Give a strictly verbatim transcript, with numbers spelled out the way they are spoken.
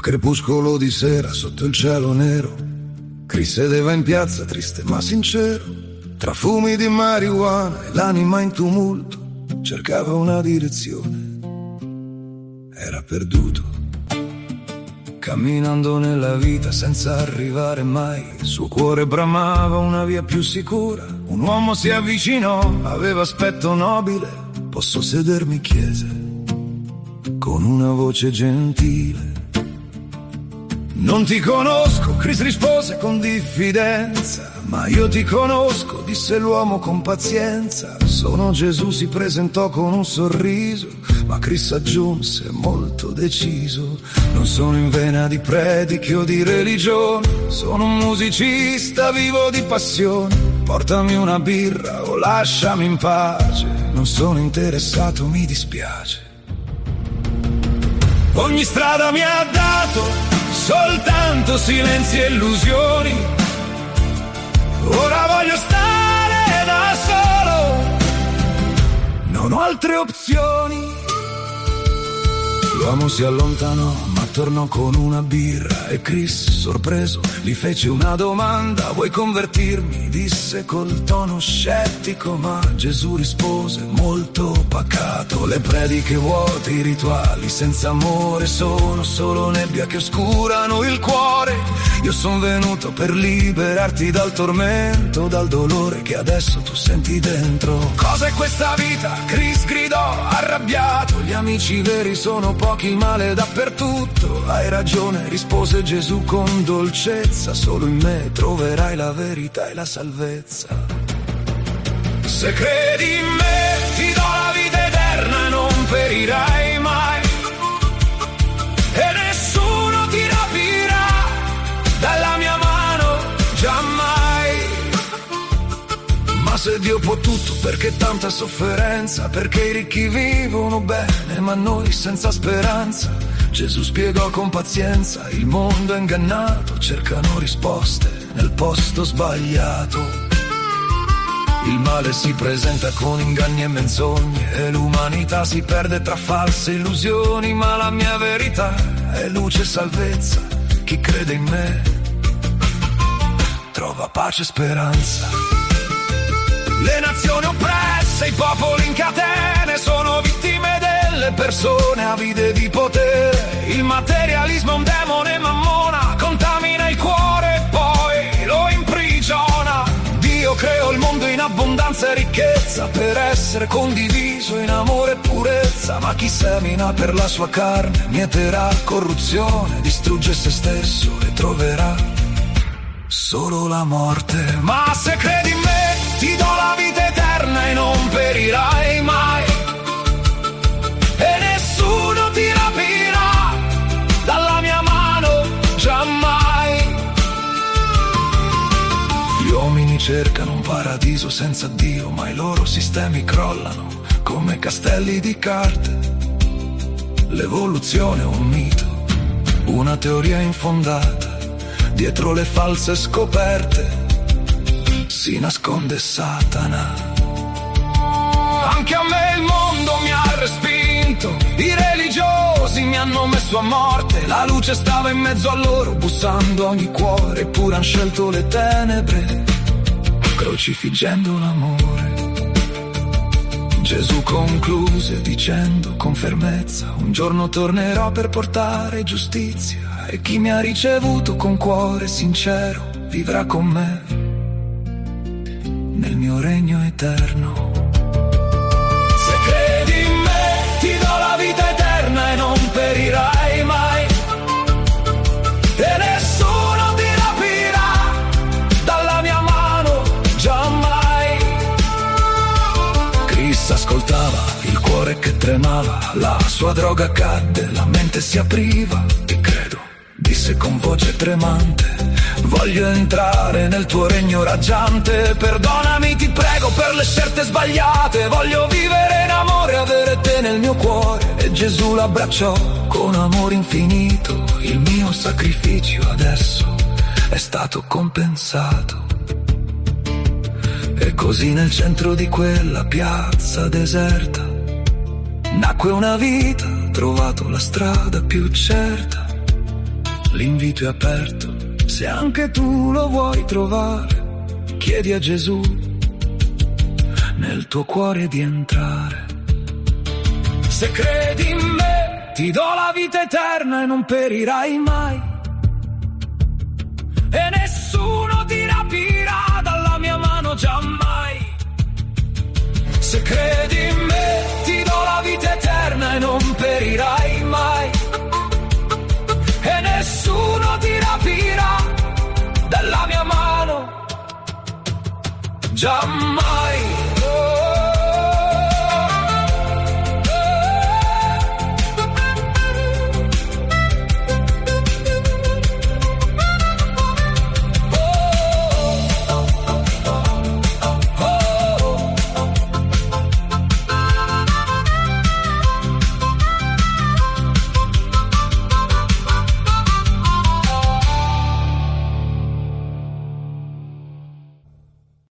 crepuscolo di sera sotto il cielo nero, Chris sedeva in piazza triste ma sincero, tra fumi di marijuana e l'anima in tumulto, cercava una direzione, era perduto, camminando nella vita senza arrivare mai. Il suo cuore bramava una via più sicura, un uomo si avvicinò, aveva aspetto nobile. Posso sedermi, chiese, con una voce gentile. Non ti conosco, Chris rispose con diffidenza, ma io ti conosco, disse l'uomo con pazienza. Sono Gesù, si presentò con un sorriso, ma Chris aggiunse molto deciso: non sono in vena di prediche o di religione, sono un musicista vivo di passione. Portami una birra o lasciami in pace, non sono interessato, mi dispiace. Ogni strada mi ha dato soltanto silenzi e illusioni, ora voglio stare da solo, non ho altre opzioni. L'uomo si allontanò ma tornò con una birra e Chris, sorpreso, gli fece una domanda: vuoi convertirmi? Disse col tono scettico, ma Gesù rispose molto pacato: le prediche vuote, i rituali senza amore sono solo nebbia che oscurano il cuore. Io son venuto per liberarti dal tormento, dal dolore che adesso tu senti dentro. Cos'è questa vita? Chris gridò arrabbiato, gli amici veri sono pochi, il male dappertutto. Hai ragione, rispose Gesù con dolcezza, solo in me troverai la verità e la salvezza. Se credi in me ti do la vita eterna e non perirai mai, e nessuno ti rapirà dalla mia mano, giammai. Ma se Dio può tutto, perché tanta sofferenza? Perché i ricchi vivono bene ma noi senza speranza. Gesù spiegò con pazienza: il mondo è ingannato, cercano risposte nel posto sbagliato. Il male si presenta con inganni e menzogne e l'umanità si perde tra false illusioni, ma la mia verità è luce e salvezza. Chi crede in me trova pace e speranza. Le nazioni oppresse, i popoli in catene sono vittime delle persone avide di potere. Il materialismo è un demone, mammona, contamina il cuore e poi lo imprigiona. Dio creò il mondo in abbondanza e ricchezza per essere condiviso in amore e purezza, ma chi semina per la sua carne mieterà corruzione, distrugge se stesso e troverà solo la morte. Ma se credi in me ti do la vita eterna e non perirai mai, e nessuno ti rapirà dalla mia mano, giammai. Gli uomini cercano un paradiso senza Dio, ma i loro sistemi crollano come castelli di carte. L'evoluzione è un mito, una teoria infondata. Dietro le false scoperte si nasconde Satana. Anche a me il mondo mi ha respinto, i religiosi mi hanno messo a morte. La luce stava in mezzo a loro, bussando ogni cuore, eppure han scelto le tenebre, crocifiggendo l'amore. Gesù concluse dicendo con fermezza: un giorno tornerò per portare giustizia, e chi mi ha ricevuto con cuore sincero vivrà con me nel mio regno eterno. Se credi in me ti do la vita eterna e non perirai mai, e nessuno ti rapirà dalla mia mano, giammai. Chris ascoltava, il cuore che tremava, la sua droga cadde, la mente si apriva. Ti credo, disse con voce tremante, voglio entrare nel tuo regno raggiante. Perdonami, ti prego, per le scelte sbagliate, voglio vivere in amore, avere te nel mio cuore. E Gesù l'abbracciò con amore infinito, il mio sacrificio adesso è stato compensato. E così nel centro di quella piazza deserta nacque una vita, ho trovato la strada più certa. l'invito è aperto, se anche tu lo vuoi trovare, chiedi a Gesù nel tuo cuore di entrare. Se credi in me, ti do la vita eterna e non perirai mai, e nessuno ti rapirà dalla mia mano giammai. Se credi in me, ti do la vita eterna e non perirai mai, e nessuno ti rapirà dalla mia mano giammai.